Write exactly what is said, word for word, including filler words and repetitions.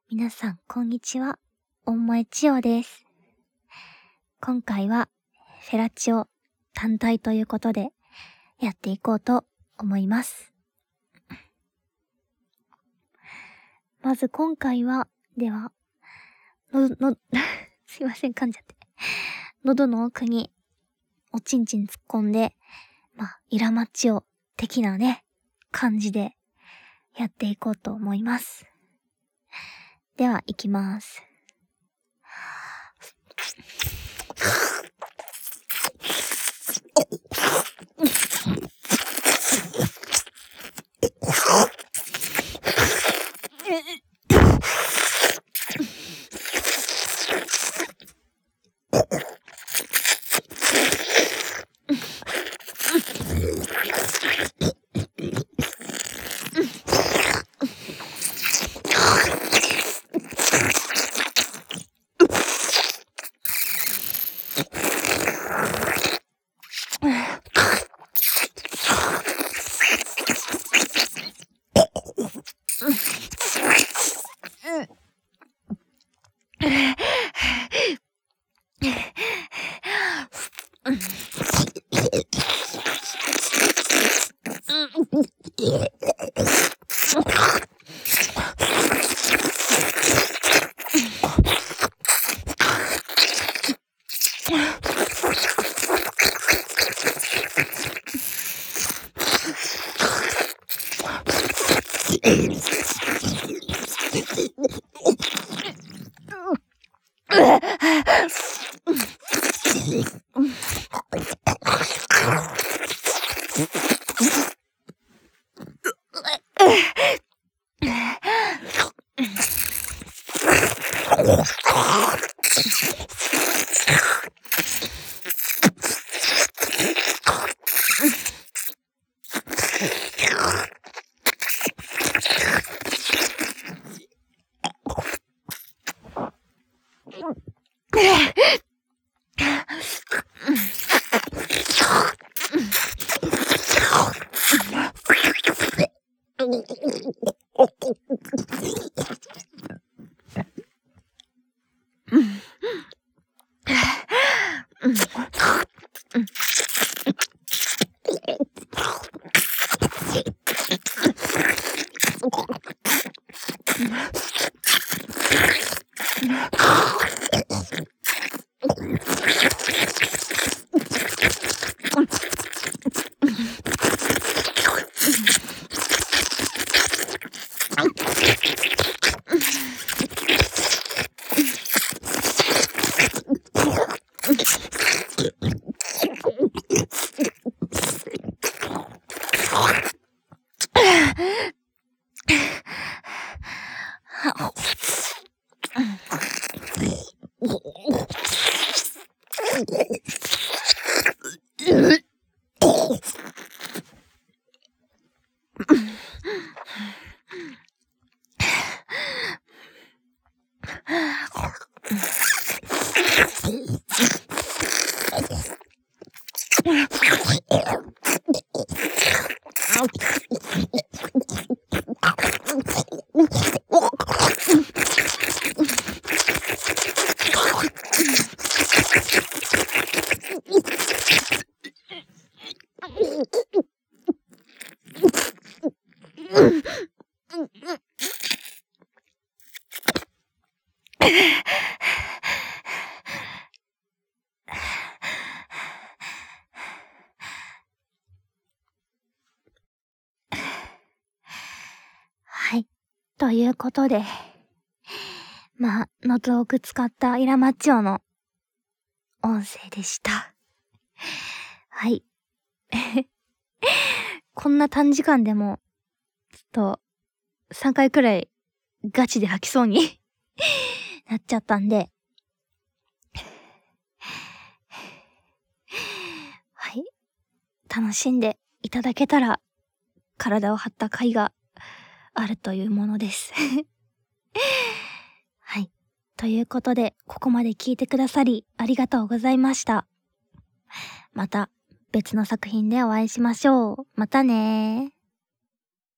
皆さんこんにちは、おんもえちよです。今回はフェラチオ単体ということでやっていこうと思います。まず今回は、では、の、の、すいません噛んじゃって。喉の奥におちんちん突っ込んで、まあ、イラマチオ的なね、感じでやっていこうと思います。では、いきます。はい。ということで、まあ、喉奥使ったイラマチオの音声でした。はい。こんな短時間でも、ちょっと、さんかいくらいガチで吐きそうになっちゃったんで、はい。楽しんでいただけたら、体を張った甲斐があるというものです。はい。ということで、ここまで聞いてくださりありがとうございました。また別の作品でお会いしましょう。またねー。